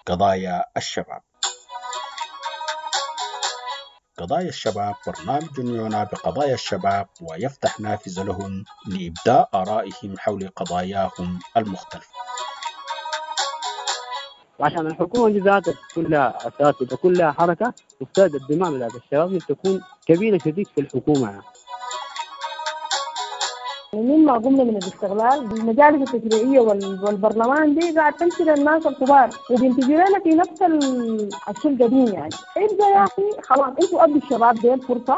قضايا الشباب. قضايا الشباب برنامج يعنى بقضايا الشباب ويفتح نافذة لهم لإبداء آرائهم حول قضاياهم المختلفة. وعشان الحكومة دي ذاتها كلها أساس وكلها حركة تفتاد الدماء ذات الشباب تكون كبيرة شديد في الحكومة يعني. من ما قمنا من الاستغلال بالمجالس التشريعية والبرلمان دي قاعد تمشي للناس الكبار وبينتجوا لنا في نفس الشيء القديم يعني. ابدا يا أخي خلاص انتوا أدوا الشباب دي الفرصة.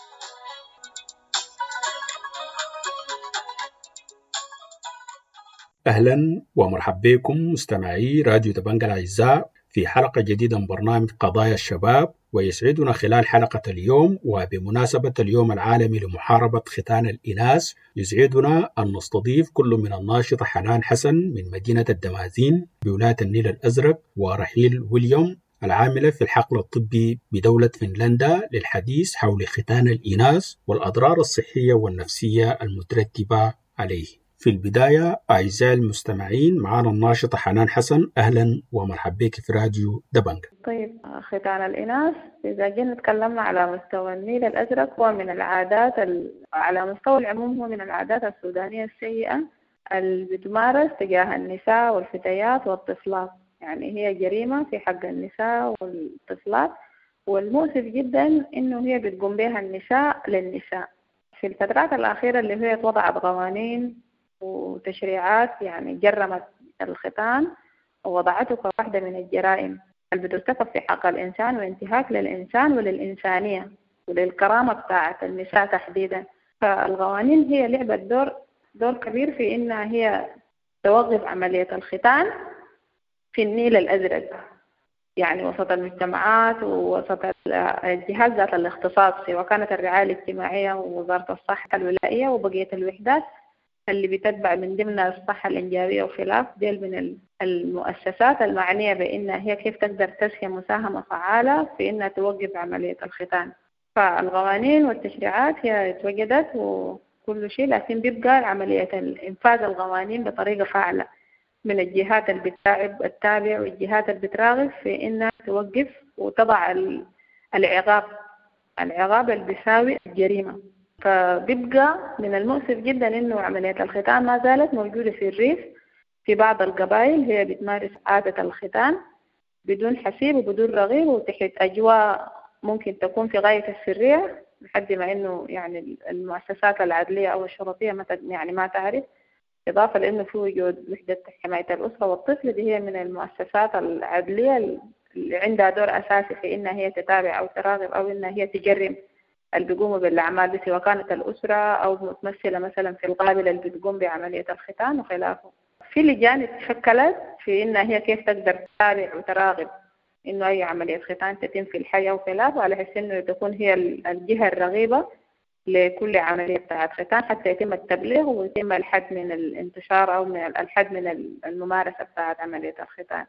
أهلا ومرحبا بكم مستمعي راديو دبنجة الأعزاء في حلقة جديدة من برنامج قضايا الشباب. ويسعدنا خلال حلقة اليوم وبمناسبة اليوم العالمي لمحاربة ختان الإناث يسعدنا أن نستضيف كل من الناشطة حنان حسن من مدينة الدمازين بولاية النيل الأزرق ورحيل ويليام العاملة في الحقل الطبي بدولة فنلندا للحديث حول ختان الإناث والأضرار الصحية والنفسية المترتبة عليه. في البداية أعزائي المستمعين معنا الناشطة حنان حسن، أهلا ومرحبا بك في راديو دبنجة. طيب، ختان الإناث إذا جينا نتكلمنا على مستوى النيل الأزرق هو من العادات على مستوى العموم هو من العادات السودانية السيئة اللي بتمارس تجاه النساء والفتيات والطفلات. يعني هي جريمة في حق النساء والطفلات، والمؤسف جدا إنه هي بتقوم بها النساء للنساء. في الفترات الأخيرة اللي هي وضعت قوانين وتشريعات يعني جرمت الختان ووضعته كواحدة من الجرائم اللي بترتكب في حق الإنسان وانتهاك للإنسان وللإنسانية وللكرامة بتاعة النساء تحديدا. فالقوانين هي لعبت دور كبير في إنها هي توقف عملية الختان في النيل الأزرق، يعني وسط المجتمعات ووسط الجهات ذات الاختصاص، سواء كانت الرعاية الاجتماعية ووزارة الصحة الولائية وبقية الوحدات اللي بتتبع من ضمن الصحة الإنجابية وخلاف ديل من المؤسسات المعنية بإنها هي كيف تقدر تسهم مساهمة فعالة في إنها توقف عملية الختان. فالقوانين والتشريعات هي اتوجدت وكل شيء، لكن بيبقى عملية إنفاذ القوانين بطريقة فاعلة من الجهات اللي التابع والجهات اللي بتراغب في إنها توقف وتضع العقاب اللي بيساوي الجريمة. فبيبقى من المؤسف جدا إنه عملية الختان ما زالت موجودة في الريف في بعض القبائل، هي بتمارس عادة الختان بدون حسيب وبدون رغيب وتحت أجواء ممكن تكون في غاية السرية، لحد ما إنه يعني المؤسسات العدلية أو الشرطية ما تعرف، إضافة لأنه في وجود وحدة حماية الأسرة والطفل دي هي من المؤسسات العدلية اللي عندها دور أساسي في إنها هي تتابع أو تراقب أو إنها هي تجرم اللي بيقوموا بالأعمال دي، سواء كانت الأسرة أو متمثلة مثلا في القابلة اللي بتقوم بعملية الختان وخلافه. في لجان تشكلت في إنها هي كيف تقدر تتابع وتراقب إنه أي عملية ختان تتم في الحياة وخلافه، على حيث إنه تكون هي الجهة الرغيبة لكل عملية بتاعت ختان حتى يتم التبليغ ويتم الحد من الانتشار أو من الحد من الممارسة بتاعت عملية الختان.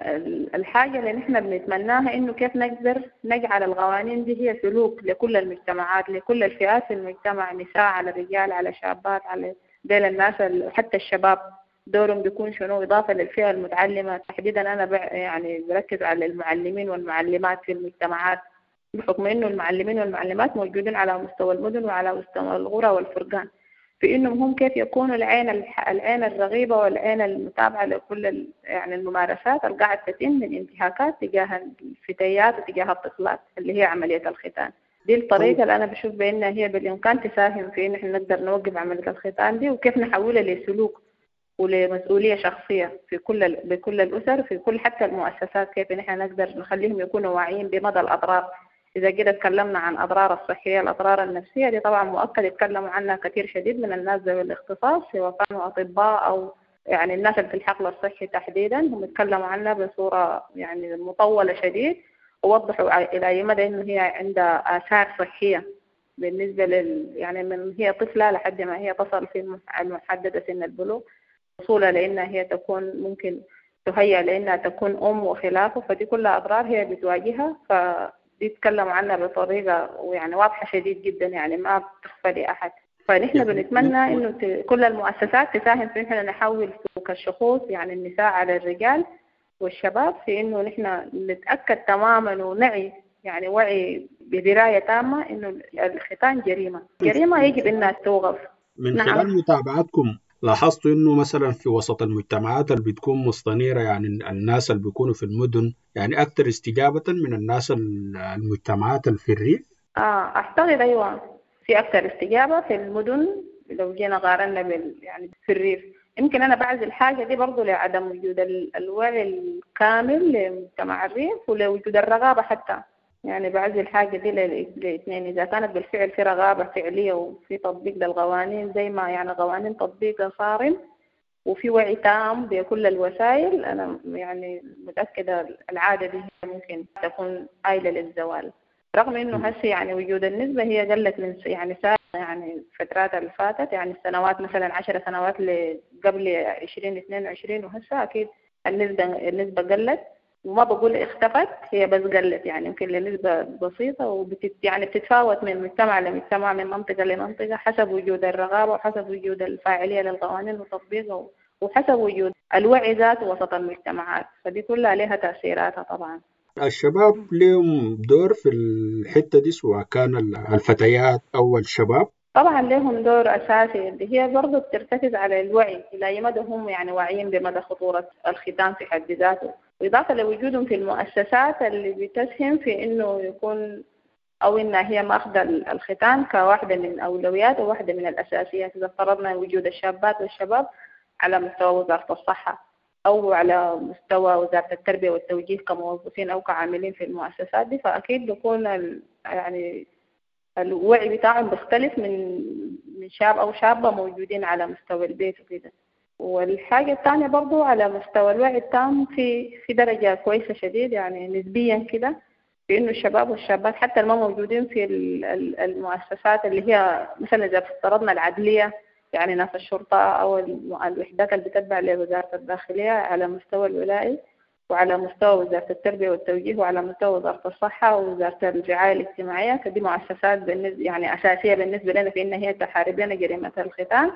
الحاجة اللي نحن بنتمناها إنه كيف نقدر نجعل القوانين دي هي سلوك لكل المجتمعات، لكل الفئات في المجتمع، نساء على رجال على شابات على ديل الناس، حتى الشباب دورهم بيكون شنو، إضافة للفئة المتعلمة تحديدا. أنا يعني بركز على المعلمين والمعلمات في المجتمعات، بحكم إنه المعلمين والمعلمات موجودين على مستوى المدن وعلى مستوى القرى والفرقان، في إنهم هم كيف يكونوا العين الرغيبة والعين المتابعة لكل يعني الممارسات اللي قاعد تتم من انتهاكات تجاه الفتيات وتجاه الطفلات اللي هي عملية الختان. دي الطريقة اللي أنا بشوف بأنها هي بالإمكان تساهم في إن إحنا نقدر نوقف عملية الختان دي، وكيف نحولها لسلوك ولمسؤولية شخصية بكل الأسر، في كل حتى المؤسسات، كيف نحن نقدر نخليهم يكونوا واعيين بمدى الأضرار. إذا كده اتكلمنا عن أضرار الصحية، الأضرار النفسية دي طبعا مؤكد يتكلموا عنها كثير شديد من الناس ذوي الاختصاص، سواء كانوا أطباء أو يعني الناس اللي في الحقل الصحي تحديدا، هم يتكلموا عنها بصورة يعني مطولة شديد، ووضحوا إلى أي مدى إنه هي عندها آثار صحية بالنسبة يعني من هي طفلة لحد ما هي تصل في المحددة سن البلوغ، وصولا لأنها هي تكون ممكن تهيأ لأنها تكون أم وخلافه. فدي كلها أضرار هي بتواجهها، بيتكلموا عنها بطريقة ويعني واضحة شديد جدا، يعني ما بتخفى لأحد. فنحن بنتمنى إنه كل المؤسسات تساهم في إننا نحول سلوك الشخوص يعني النساء على الرجال والشباب في إنه نحن نتأكد تماما ونعي يعني وعي بدراية تامة إنه الختان جريمة يجب إنها توقف. من نعم. خلال متابعتكم لاحظتوا انه مثلا في وسط المجتمعات اللي بتكون مستنيرة، يعني الناس اللي بيكونوا في المدن يعني اكثر استجابة من الناس المجتمعات اللي في الريف؟ أعتقد أيوة، في أكثر استجابة في المدن لو جينا قارنا يعني في الريف. يمكن أنا بعزل الحاجة دي برضو لعدم وجود الوعي الكامل لمجتمع الريف ولوجود الرغابة حتى. يعني بعزل الحاجة دي للاثنين، إذا كانت بالفعل في رغابة فعلية وفي تطبيق للقوانين زي ما يعني قوانين تطبيقها صارم وفي وعي تام بكل الوسائل، أنا يعني متأكدة العادة دي ممكن تكون آيلة للزوال. رغم إنه هسه يعني وجود النسبة هي قلت من يعني يعني الفترات اللي فاتت، يعني السنوات مثلا 10 سنوات قبل 2022 وهسه أكيد النسبة قلت، وما بقول اختفت، هي بس قلت يعني يمكن لنسبة بسيطة، يعني بتتفاوت من مجتمع لمجتمع، من منطقة لمنطقة، حسب وجود الرغابة وحسب وجود الفاعلية للقوانين وتطبيقها وحسب وجود الوعي ذاته وسط المجتمعات، فدي كلها لها تأثيراتها طبعا. الشباب لهم دور في الحتة دي سواء كان الفتيات أو الشباب؟ طبعا لهم دور أساسي، اللي هي برضه بترتكز على الوعي إلى أي مدى هم يعني واعيين بمدى خطورة الختان في حد ذاته، وإضافة لوجودهم في المؤسسات اللي بتسهم في إنه يكون أو إنها هي ماخذة الختان كواحدة من أولويات وواحدة من الأساسيات. إذا افترضنا وجود الشابات والشباب على مستوى وزارة الصحة أو على مستوى وزارة التربية والتوجيه كموظفين أو كعاملين في المؤسسات دي، فأكيد بيكون يعني الوعي بتاعهم بيختلف من شاب أو شابة موجودين على مستوى البيت وكده. والحاجة الثانية برضو على مستوى الوعي التام في درجة كويسة شديد يعني نسبيا كده، في إنه الشباب والشابات حتى ما موجودين في المؤسسات اللي هي مثلا إذا افترضنا العدلية، يعني ناس الشرطة أو الوحدات اللي بتتبع لوزارة الداخلية على مستوى الولائي، وعلى مستوى وزارة التربية والتوجيه، وعلى مستوى وزارة الصحة ووزارة الرعاية الاجتماعية، فدي مؤسسات يعني أساسية بالنسبة لنا في إن هي تحارب لنا جريمة الختان.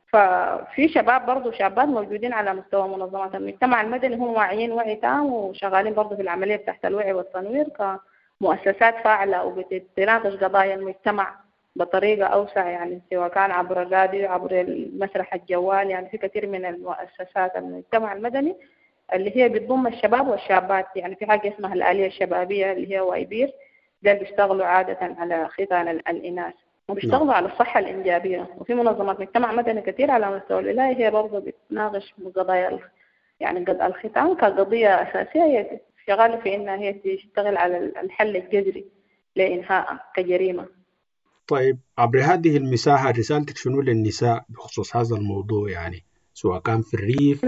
ففي شباب برضو شابات موجودين على مستوى منظمات المجتمع المدني هم واعيين وعي تام وشغالين برضو في العملية تحت الوعي والتنوير كمؤسسات فاعلة وبتناقش قضايا المجتمع بطريقة أوسع، يعني سواء كان عبر الراديو عبر المسرح الجوال. يعني في كثير من المؤسسات المجتمع المدني اللي هي بتضم الشباب والشابات، يعني في حاجة اسمها الآلية الشبابية اللي هي وايبير، ده بيشتغلوا عادة على ختان الإناث وبيشتغلوا على الصحة الإنجابية. وفي منظمات مجتمع مدني كثير على مستوى الولاية هي برضه بتناقش قضايا يعني الختان كقضية أساسية، هي شغالة في إنها هي تشتغل على الحل الجذري لإنهاء كجريمة. طيب عبر هذه المساحة رسالتك شنو للنساء بخصوص هذا الموضوع، يعني سواء كان في الريف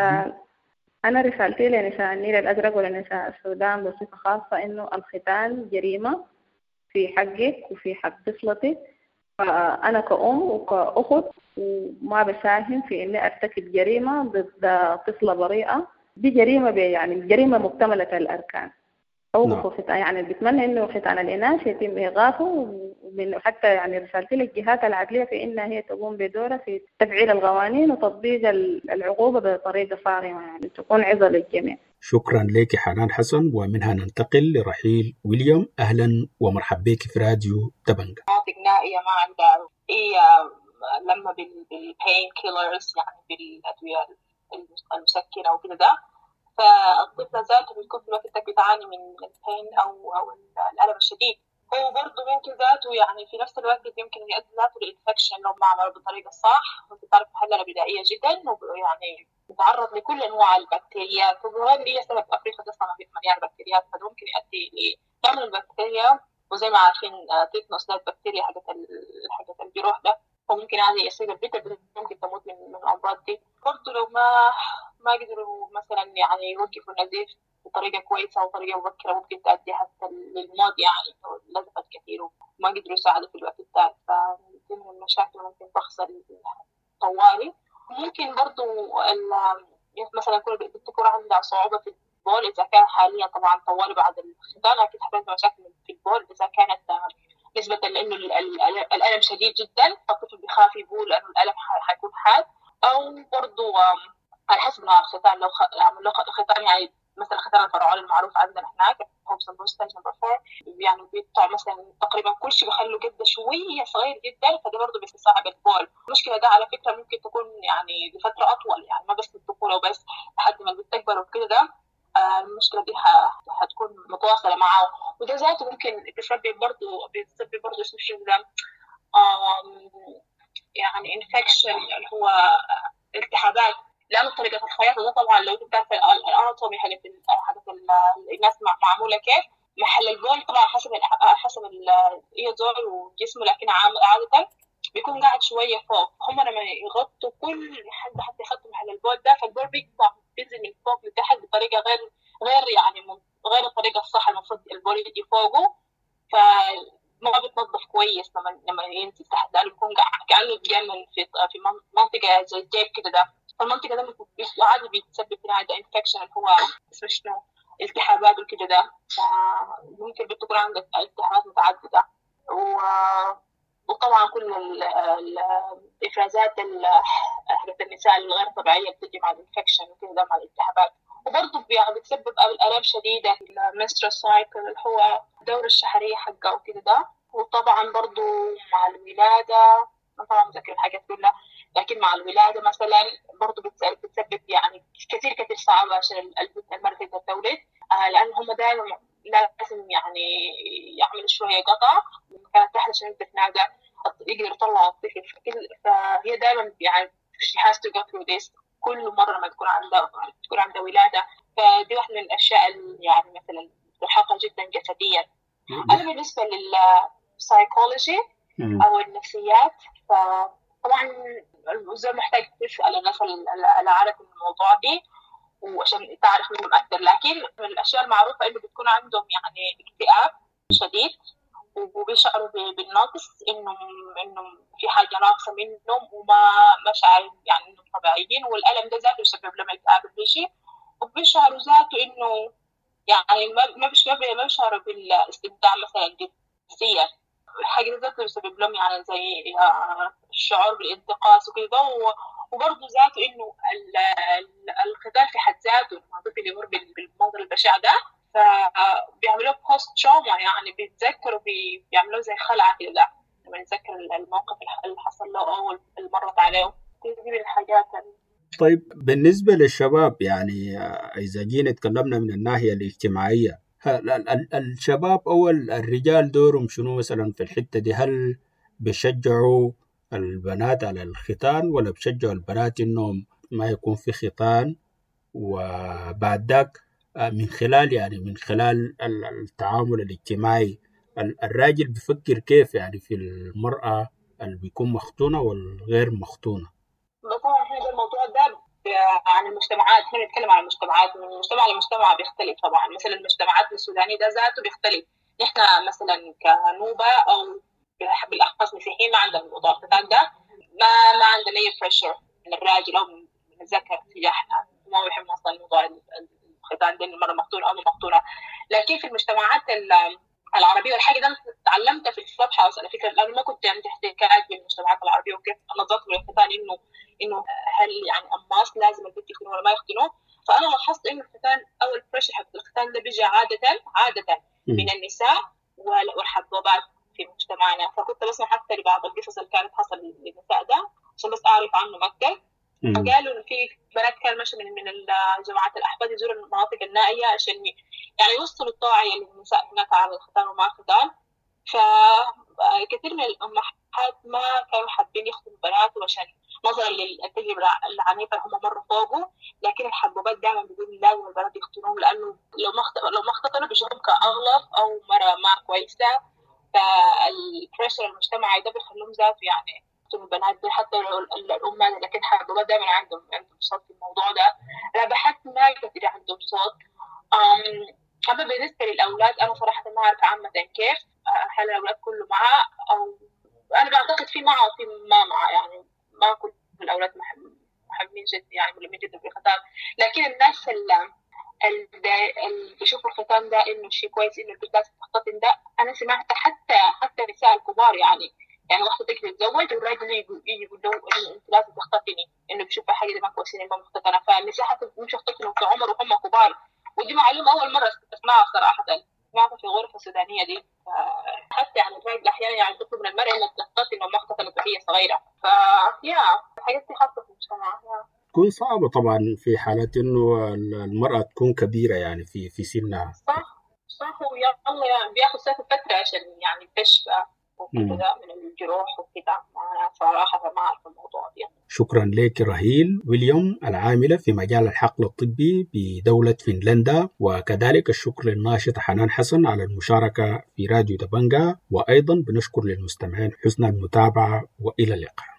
أنا رسالتي لنساء النيل الأزرق ولنساء السودان بصفة خاصة إنه الختان جريمة في حقك وفي حق طفلتك. فأنا كأم وكأخت وما بساهم في إني أرتكب جريمة ضد طفلة بريئة، دي جريمة يعني جريمة مكتملة الأركان. أو يعني بتمنى إنه ختان الإناث يتم إيقافه، وحتى يعني رسالتي للجهات العدلية في إنها هي تقوم بدورها في تفعيل القوانين وتطبيق العقوبة بطريقة صارمة، يعني تكون عظة للجميع. شكرا لك حنان حسن، ومنها ننتقل لرحيل ويليام. أهلا ومرحبا بك في راديو دبنجة. غنائية ما عندها هي لما بالبين كيلرز يعني بالأدوية المسكنة وكذا ده، فالطفلة ذاته بتكون في الوقت بتعاني من البين أو الألم الشديد. هو برضه ممكن ذاته يعني في نفس الوقت يمكن يؤدي ذاته لإنفكشن لو ما عمله بالطريقة الصح، وتعرف حللة بدائية جدا ويعني يتعرض لكل أنواع البكتيريات، وهذه هي سبب أفريقيا تصنع مليان بكتيريات، فممكن يؤدي لتعمل البكتيريا وزي ما عارفين تيتنوس ده البكتيريا حقت الجروح ده، وممكن هذه يصير البيتا ممكن تموت من الأمراض دي. برضه لو ما قدروا مثلا يعني يوقفوا النزيف بطريقة كويسة وطريقة مبكرة ممكن تؤدي حتى للموت، يعني لزقت كثير وما قدروا يساعدوا في الوقت التالي، فدي من المشاكل ممكن تحصل طوالي. ممكن برضو مثلا بتكون عندها صعوبة في البول إذا كان حاليا طبعا طوالي بعد الختان أكيد حتعمل مشاكل في البول إذا كانت نسبة لأنه الألم شديد جدا فالطفل بيخاف يبول لأنه الألم حيكون حاد، أو برضو على حسب نوع الختان لو ختان يعني مثلا الختان الفرعوني المعروف عندنا هناك هوبسون بوستاج نمبر 4 يعني بيقطع مثلا تقريبا كل شيء بخلوا قده شويه صغير جدا، فده برضه بيصعب البول. المشكله ده على فكره ممكن تكون يعني لفتره اطول، يعني ما بس للطفوله وبس، لحد ما بتكبر وكده ده المشكله دي هتكون متواصله معه، وده ذاته ممكن بيسبب برضه اسمه ده يعني انفكشن اللي هو التهابات، لأن طريقة الخياطة ده طبعا لو انت بتعرف الاناتومي حقت الناس معمولة كيف محل البول، طبعا حسب الزول وجسمه، لكن عادة بيكون قاعد شوية فوق، هم لما يغطوا كل حد حتى يحطوا محل البول ده، فالبول بينزل من فوق لتحت بطريقة غير يعني غير الطريقة الصح المفروض البول يجي فوقه، ما بتنظف كويس لما ينزل تحت، لأنه بيكون كأنه بيعمل في منطقة زي الجيب كده ده، فالمنطقة ده عادي بيتسبب فيها هذا انفكشن اللي هو اسمه شنو التهابات وكده ده، ممكن بتكون عندك التهابات متعددة، وطبعا كل الإفرازات حقت النساء الغير طبيعية بتجي مع الانفكشن وكده ده مع الالتهابات، وبرضه بتسبب آلام شديدة في المنسترال سايكل اللي هو الدورة الشهرية حقه وكده ده، وطبعا برضه مع الولادة طبعا مذكر الحاجات كلها، لكن مع الولادة مثلا برضه بتسبب يعني كثير صعبة عشان المرأة تقدر تولد، لأن هم دائما لازم يعني يعملوا شوية قطع من مكان تحت عشان تتنادى يقدر يطلع الطفل، فهي دائما يعني she has to go through this كل مرة ما تكون عندها ولادة، فدي واحدة من الأشياء يعني مثلا مرهقة جدا جسديا. أنا بالنسبة للسايكولوجي أو النفسيات، فطبعا الزول محتاج تسأل الناس اللي عارف الموضوع دي وعشان تعرف منهم أكثر، لكن من الأشياء المعروفة إنه بتكون عندهم يعني اكتئاب شديد، وبيشعروا بالنقص إنه في حاجة ناقصة منهم وما شعروا يعني إنهم طبيعيين، والألم ده ذاته يسبب لهم اكتئاب بيجي، وبيشعروا ذاته إنه يعني ما بيشعروا بالاستمتاع مثلا جنسيا، الحاجة ذاته يسبب لهم يعني زي الشعور بالانتقاص وكذا، وبرضه ذاته إنه الختان في حد ذاته لما الطفل يمر بالمنظر البشع ده فبيعملوا بوست تروما، يعني بيتذكروا بيعملوا زي خلعة كده لما يتذكر الموقف اللي حصل له أول مرت عليه، دي من الحاجات. طيب بالنسبة للشباب يعني إذا جينا تكلمنا من الناحية الاجتماعية، الشباب أو الرجال دورهم شنو مثلا في الحتة دي؟ هل بيشجعوا البنات على الختان ولا بيشجعوا البنات إنهم ما يكون في ختان؟ وبعد ذاك من خلال التعامل الاجتماعي الراجل بيفكر كيف يعني في المرأة اللي بيكون مختونة والغير مختونة؟ طبعا هذا الموضوع ده عن المجتمعات، هنا نتكلم عن المجتمعات، من مجتمع لمجتمع بيختلف طبعا، مثلا المجتمعات السودانية ده ذاته بيختلف، نحن مثلا كنوبة أو بالأخص مسيحيين ما عندنا الموضوع ده، ما عندنا أي بريشر من الراجل أو من الذكر تجاهنا، ما بيحب أصلا موضوع الختان ده مرة مختونة أو ما مختونة، لكن في المجتمعات العربية والحاجة ده تعلمتها في الكلاب هاوس على فكرة، لأنه ما كنت عندي احتكاك بالمجتمعات العربية وكيف نظرت للختان إنه هل يعني أماس لازم البنت يختنوا ولا ما يختنوا، فأنا لاحظت إنه الختان أو البريشر حق الختان ده بيجي عادة من النساء والحبوبات في مجتمعنا، فكنت بسمع حتى لبعض القصص اللي كانت حصل للنساء ده عشان بس أعرف عنه أكثر. قالوا إنه في بنات كان ماشي من الجماعات الأحفاد يزوروا المناطق النائية عشان يعني يوصلوا التوعية للنساء هناك على الختان وما الختان، فكثير من الأمهات ما كانوا حابين يختنوا بناتهم عشان نظرا للتجربة العنيفة هم مروا فوقه، لكن الحبوبات دائما بيقولوا لازم البنات يختنوهم لأنه لو ما اختطنوا بيشوفهم كأغلط أو مرة ما كويسة، فالبريشر المجتمعي ده بيخلوهم ذاته يعني البنات دي حتى الأمهات، لكن حبوبات دائما عندهم صوت في الموضوع ده، أنا بحس ما كثير عندهم صوت. أما بالنسبة للأولاد أنا صراحة ما أعرف عامة كيف، هل الأولاد كله معه أو أنا بعتقد في معه وفي ما معه، يعني ما كل الأولاد محبين جد يعني ملمين جدا بالختان، لكن الناس اللي بيشوفوا الختان ده إنه شيء كويس إنه البنت لازم تختتن ده، أنا سمعت حتى النساء الكبار يعني واحدة تقدر تتزوج والراجل يجي يقول له إنه أنت لازم تختتني، إنه بيشوفها حاجة ما كويسين ما مختتنة، فالنساء حتى مش يختتنوا في عمر وهم كبار ودي معلومة أول مرة أسمعها صراحة، سمعتها في غرفة السودانية دي. حتى يعني الراجل أحيانا يعني تطلب من المرأة إنها تثبت إنه ما اختطفت وهي صغيرة، فيا الحاجات دي حاصلة في المجتمع. تكون صعبة طبعا في حالة إنه المرأة تكون كبيرة يعني في سنها. صح ويلا يعني بياخد ساعة فترة عشان يعني تشفى وكذا من الجروح وكذا. أنا صراحة ما أعرف الموضوع ده. شكرا لك رهيل ويليام العاملة في مجال الحقل الطبي بدولة فنلندا، وكذلك الشكر للناشطة حنان حسن على المشاركة في راديو دبنجا، وأيضا بنشكر للمستمعين حسن المتابعة وإلى اللقاء.